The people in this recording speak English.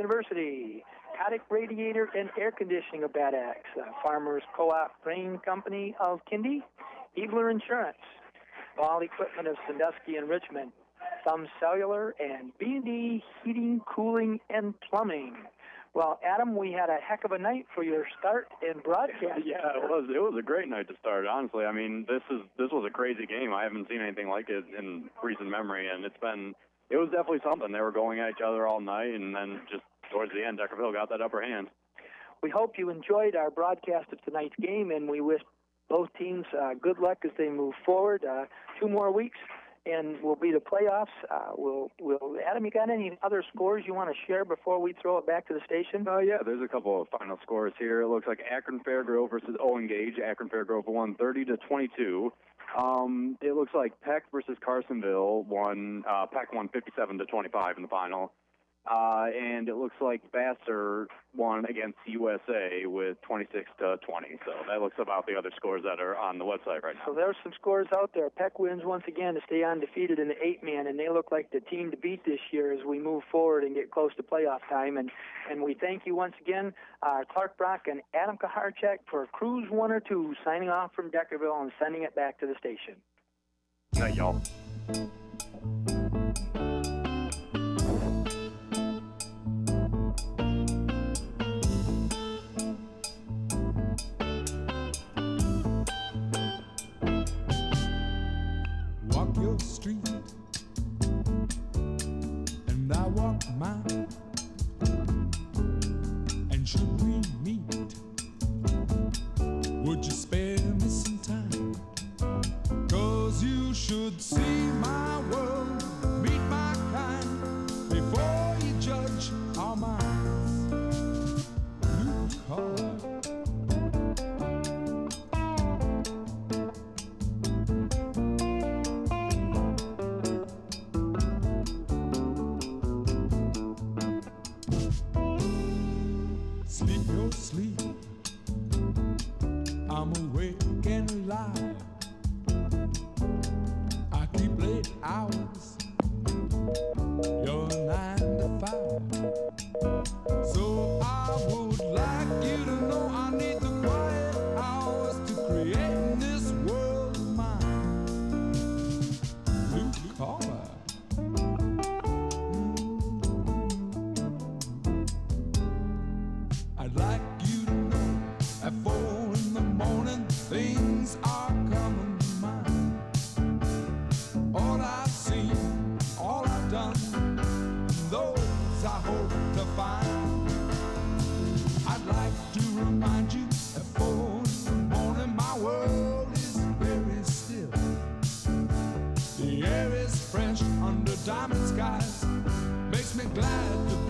University, Kotick Radiator and Air Conditioning of Bad Axe, Farmers Co-op Grain Company of Kindy, Eagler Insurance, Ball Equipment of Sandusky and Richmond, Thumb Cellular, and B&D Heating, Cooling, and Plumbing. Well, Adam, we had a heck of a night for your start and broadcast. Yeah, it was. It was a great night to start. Honestly, I mean, this was a crazy game. I haven't seen anything like it in recent memory, and it was definitely something. They were going at each other all night, and then just towards the end, Deckerville got that upper hand. We hope you enjoyed our broadcast of tonight's game, and we wish both teams good luck as they move forward. 2 more weeks, and we'll be the playoffs. Adam, you got any other scores you want to share before we throw it back to the station? Yeah, there's a couple of final scores here. It looks like Akron Fairgrove versus Owen Gage. Akron Fairgrove won 30-22. It looks like Peck versus Carsonville won. Peck won 57-25 in the final. And it looks like Vassar won against USA with 26-20. So that looks about the other scores that are on the website right now. So there's some scores out there. Peck wins once again to stay undefeated in the 8-man, and they look like the team to beat this year as we move forward and get close to playoff time. And we thank you once again, Clark Brock and Adam Kaharchak, for Cruise 1 or 2, signing off from Deckerville and sending it back to the station. Night, y'all. Your street and I walk mine, and should we meet, would you spare me some time? 'Cause you should see my world, meet my kind, before you judge our minds. Blue collar, sleep, I'm awake and alive. I keep late hours, you're 9 to 5. So I would like you to know I need the quiet hours to create this world of mine. Blue collar. I'd like you to know at 4 in the morning things are coming to mind. All I've seen, all I've done, those I hope to find. I'd like to remind you at 4 in the morning my world is very still. The air is fresh under diamond skies, makes me glad to